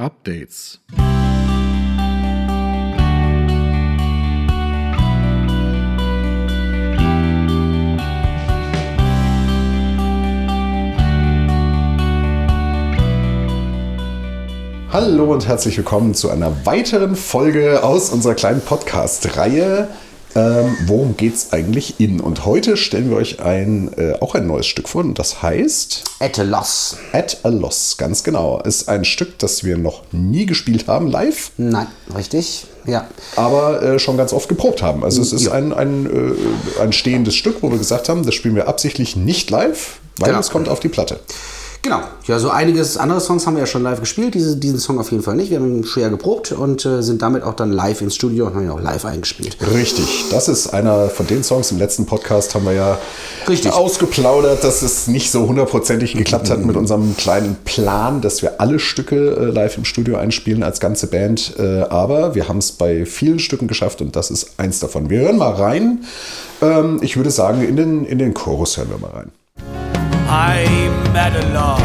Updates. Hallo und herzlich willkommen zu einer weiteren Folge aus unserer kleinen Podcast-Reihe. Worum geht's eigentlich in? Und heute stellen wir euch auch ein neues Stück vor und das heißt At a Loss. At a Loss, ganz genau. Ist ein Stück, das wir noch nie gespielt haben, live. Nein, richtig, ja. Aber schon ganz oft geprobt haben. Also es ist ein stehendes Stück, wo wir gesagt haben, das spielen wir absichtlich nicht live, weil es kommt auf die Platte. Genau, ja, so einiges andere Songs haben wir ja schon live gespielt, diesen Song auf jeden Fall nicht. Wir haben ihn schwer geprobt und sind damit auch dann live ins Studio und haben ihn auch live eingespielt. Richtig, das ist einer von den Songs. Im letzten Podcast haben wir ja ausgeplaudert, dass es nicht so hundertprozentig geklappt hat mit unserem kleinen Plan, dass wir alle Stücke live im Studio einspielen als ganze Band. Aber wir haben es bei vielen Stücken geschafft und das ist eins davon. Wir hören mal rein. Ich würde sagen, in den Chorus hören wir mal rein. I'm at a loss.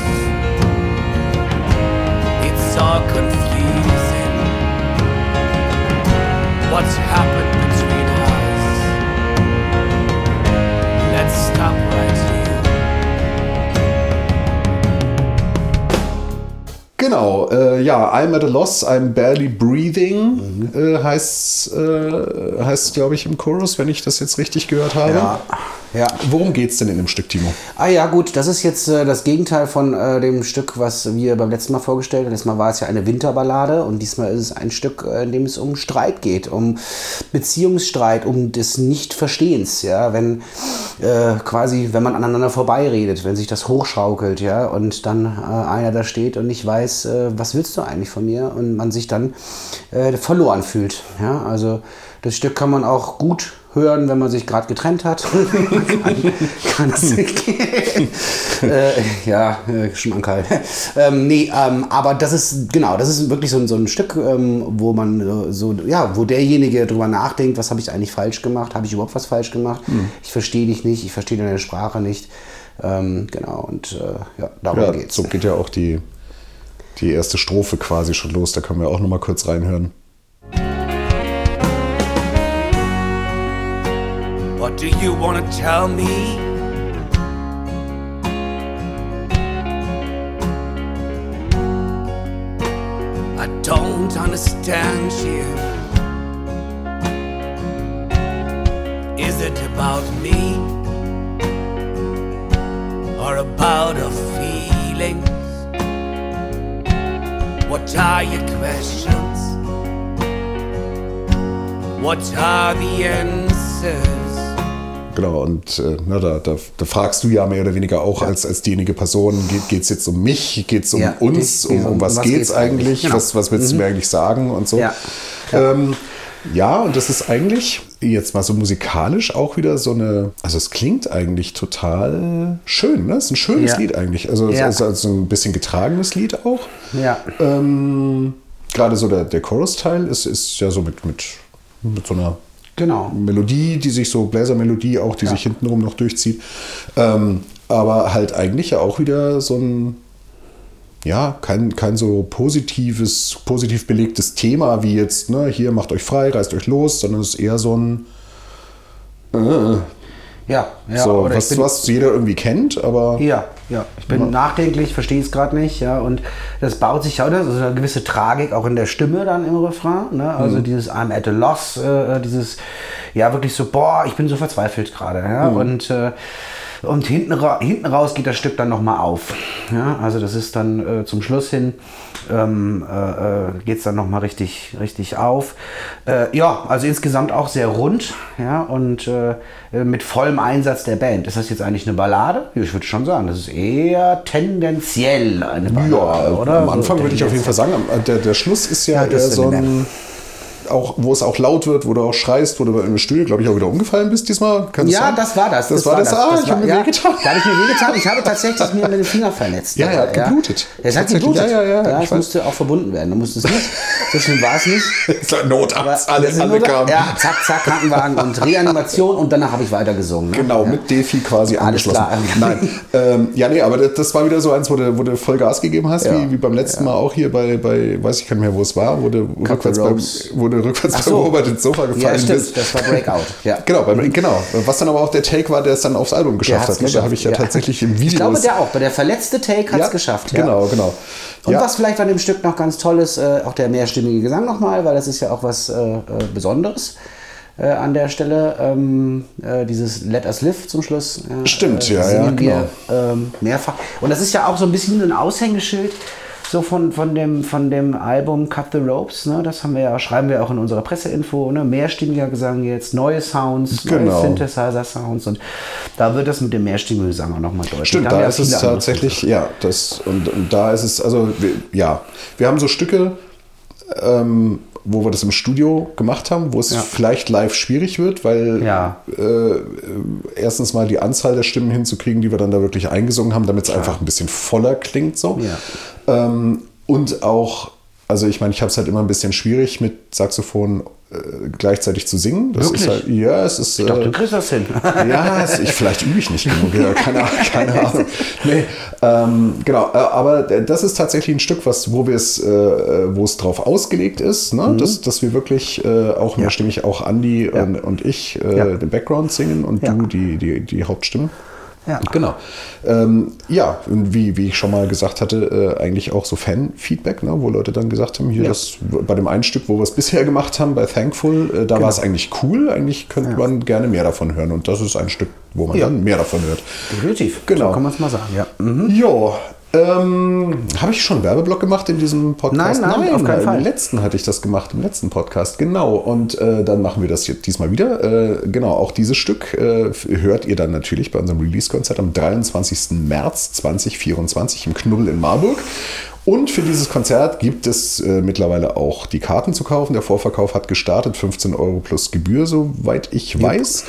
It's all confusing. What's happened between us? Let's stop right here. Genau, I'm at a loss, I'm barely breathing, heißt glaube ich, im Chorus, wenn ich das jetzt richtig gehört habe. Ja. Worum geht's denn in dem Stück, Timo? Ja gut, das ist jetzt das Gegenteil von dem Stück, was wir beim letzten Mal vorgestellt haben. Letztes Mal war es ja eine Winterballade und diesmal ist es ein Stück, in dem es um Streit geht, um Beziehungsstreit, um des Nichtverstehens, ja, wenn wenn man aneinander vorbeiredet, wenn sich das hochschaukelt, ja, und dann einer da steht und nicht weiß, was willst du eigentlich von mir, und man sich dann verloren fühlt, ja, also das Stück kann man auch gut hören, wenn man sich gerade getrennt hat. kann es Schmankerl. Aber das ist wirklich so ein Stück, wo man wo derjenige drüber nachdenkt, was habe ich eigentlich falsch gemacht? Habe ich überhaupt was falsch gemacht? Ich verstehe dich nicht, ich verstehe deine Sprache nicht. Darum geht's. So geht ja auch die erste Strophe quasi schon los, da können wir auch noch mal kurz reinhören. What do you want to tell me? I don't understand you. Is it about me or about our feelings? What are your questions? What are the answers? Genau, und da fragst du ja mehr oder weniger auch als diejenige Person, geht es jetzt um mich, geht es um uns, um was geht es eigentlich, genau. Was willst du mir eigentlich sagen und so. Ja. Und das ist eigentlich jetzt mal so musikalisch auch wieder so also es klingt eigentlich total schön, ne? Es ist ein schönes Lied eigentlich, also es ist ein bisschen getragenes Lied auch. Ja. Gerade so der Chorus-Teil ist ja so mit so einer Melodie, die sich so, Bläsermelodie auch, die sich hintenrum noch durchzieht. Aber halt eigentlich ja auch wieder so ein, kein so positiv belegtes Thema wie jetzt, ne, hier macht euch frei, reißt euch los, sondern es ist eher so ein was jeder irgendwie kennt, aber... Ja, ich bin nachdenklich, verstehe es gerade nicht, und das baut sich also eine gewisse Tragik auch in der Stimme dann im Refrain, ne? Also dieses I'm at a loss, dieses, wirklich so, ich bin so verzweifelt gerade, und hinten raus geht das Stück dann nochmal auf, also das ist dann zum Schluss hin, geht es dann nochmal richtig auf. Also insgesamt auch sehr rund, und mit vollem Einsatz der Band. Ist das jetzt eigentlich eine Ballade? Ich würde schon sagen, das ist eher tendenziell eine Ballade, oder? Am Anfang würde ich auf jeden Fall sagen, der Schluss ist ja eher so ein... wo es auch laut wird, wo du auch schreist, wo du im Studio, glaube ich, auch wieder umgefallen bist diesmal. Das war das. Das war das. Ich habe mir wehgetan. Da habe ich mir wehgetan. Ich habe tatsächlich mir den Finger verletzt. Ja, er hat geblutet. Es hat geblutet. Ja, das musste auch verbunden werden. Du musstest nicht. So schlimm war es nicht. Es war Notarzt, alle kamen. Ja, zack, Krankenwagen und Reanimation und danach habe ich weiter gesungen. Ne? Genau, mit Defi quasi angeschlossen. Nein, aber das war wieder so eins, wo du voll Gas gegeben hast, wie beim letzten Mal auch hier bei, weiß ich gar nicht mehr, wo es war, wo du rückwärts bei Robert ins Sofa gefallen bist. Das war Breakout. Ja. Genau. Was dann aber auch der Take war, der es dann aufs Album geschafft hat. Da habe ich tatsächlich im Video. Ich glaube, der auch. Der verletzte Take hat es geschafft. Ja. Genau. Und was vielleicht an dem Stück noch ganz toll ist, auch der mehrstimmige Gesang nochmal, weil das ist ja auch was Besonderes. An der Stelle dieses Let Us Live zum Schluss. Stimmt, singen wir mehrfach. Und das ist ja auch so ein bisschen ein Aushängeschild so von dem Album Cut the Ropes. Ne? Das schreiben wir auch in unserer Presseinfo. Ne? Mehrstimmiger Gesang jetzt, neue Sounds, neue Synthesizer-Sounds. Und da wird das mit dem mehrstimmigen Gesang auch nochmal deutlich. Stimmt, da ist es tatsächlich, und da ist es, also wir haben so Stücke, wo wir das im Studio gemacht haben, wo es vielleicht live schwierig wird, weil erstens mal die Anzahl der Stimmen hinzukriegen, die wir dann da wirklich eingesungen haben, damit es einfach ein bisschen voller klingt. So. Ja. Und auch, also ich meine, ich habe es halt immer ein bisschen schwierig mit Saxophon gleichzeitig zu singen. Das wirklich? Ist halt, es ist. Ich dachte, du kriegst das hin. Vielleicht übe ich nicht genug. Ja, keine Ahnung. Nee, genau. Aber das ist tatsächlich ein Stück, wo es drauf ausgelegt ist, ne? Dass wir wirklich auch mehrstimmig, auch Andi und ich den Background singen und du die Hauptstimme. Ja. Genau. Wie ich schon mal gesagt hatte, eigentlich auch so Fan-Feedback, ne, wo Leute dann gesagt haben, das bei dem einen Stück, wo wir es bisher gemacht haben, bei Thankful, da war es eigentlich cool, eigentlich könnte man gerne mehr davon hören und das ist ein Stück, wo man dann mehr davon hört. Definitiv, genau. So kann man es mal sagen, ja. Habe ich schon einen Werbeblock gemacht in diesem Podcast? Nein, auf keinen Fall. Im letzten hatte ich das gemacht, im letzten Podcast, genau. Und dann machen wir das jetzt diesmal wieder. Genau, auch dieses Stück hört ihr dann natürlich bei unserem Release-Konzert am 23. März 2024 im Knubbel in Marburg. Und für dieses Konzert gibt es mittlerweile auch die Karten zu kaufen. Der Vorverkauf hat gestartet, 15 € plus Gebühr, soweit ich weiß.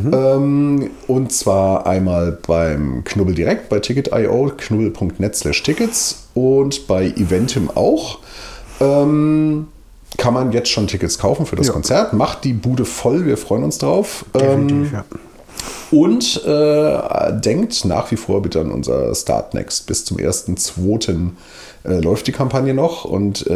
Und zwar einmal beim Knubbel direkt, bei Ticket.io, knubbel.net/Tickets und bei Eventim auch. Kann man jetzt schon Tickets kaufen für das Konzert. Macht die Bude voll, wir freuen uns drauf. Definitiv, Und denkt nach wie vor bitte an unser Start Next. Bis zum 1.2. Läuft die Kampagne noch und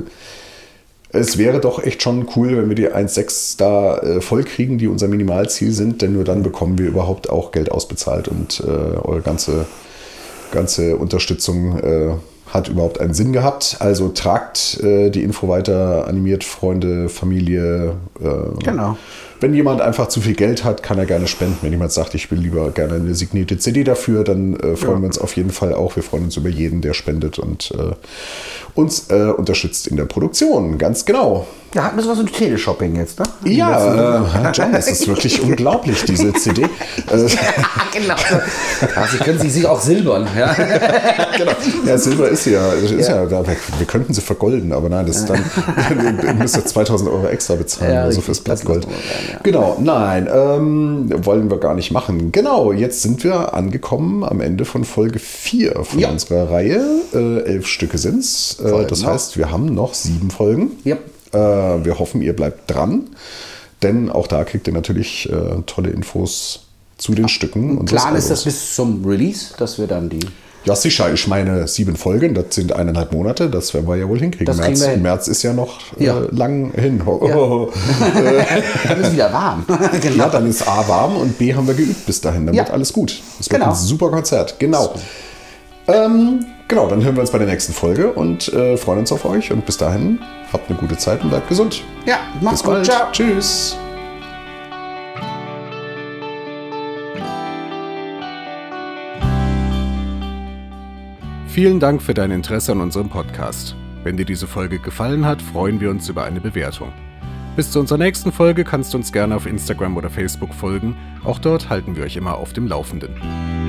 es wäre doch echt schon cool, wenn wir die 1,6 da voll kriegen, die unser Minimalziel sind, denn nur dann bekommen wir überhaupt auch Geld ausbezahlt und eure ganze Unterstützung hat überhaupt einen Sinn gehabt. Also tragt die Info weiter, animiert Freunde, Familie. Genau. Wenn jemand einfach zu viel Geld hat, kann er gerne spenden. Wenn jemand sagt, ich will lieber gerne eine signierte CD dafür, dann freuen wir uns auf jeden Fall auch. Wir freuen uns über jeden, der spendet und uns unterstützt in der Produktion. Ganz genau. Ja, hat ein bisschen was mit Teleshopping jetzt, ne? John, das ist wirklich unglaublich, diese CD. Genau. Also können Sie sich auch silbern. Ja? Genau. Ja, Silber ist ja da. Wir könnten sie vergolden, aber nein, das ist dann müsst ihr 2.000 € extra bezahlen, also fürs Blattgold. Genau, nein, wollen wir gar nicht machen. Genau, jetzt sind wir angekommen am Ende von Folge 4 von unserer Reihe. 11 Stücke sind's. Das heißt, wir haben noch 7 Folgen. Ja. Wir hoffen, ihr bleibt dran, denn auch da kriegt ihr natürlich tolle Infos zu den Stücken. Plan ist das bis zum Release, dass wir dann die... Ja, sicher. Ich meine, 7 Folgen, das sind 1,5 Monate, das werden wir ja wohl hinkriegen. März ist ja noch lang hin. Dann ist wieder warm. Genau. Ja, dann ist A warm und B haben wir geübt bis dahin. Dann wird alles gut. Das wird ein super Konzert. Genau. Genau, dann hören wir uns bei der nächsten Folge und freuen uns auf euch. Und bis dahin, habt eine gute Zeit und bleibt gesund. Ja, macht's gut. Ciao. Tschüss. Vielen Dank für dein Interesse an unserem Podcast. Wenn dir diese Folge gefallen hat, freuen wir uns über eine Bewertung. Bis zu unserer nächsten Folge kannst du uns gerne auf Instagram oder Facebook folgen. Auch dort halten wir euch immer auf dem Laufenden.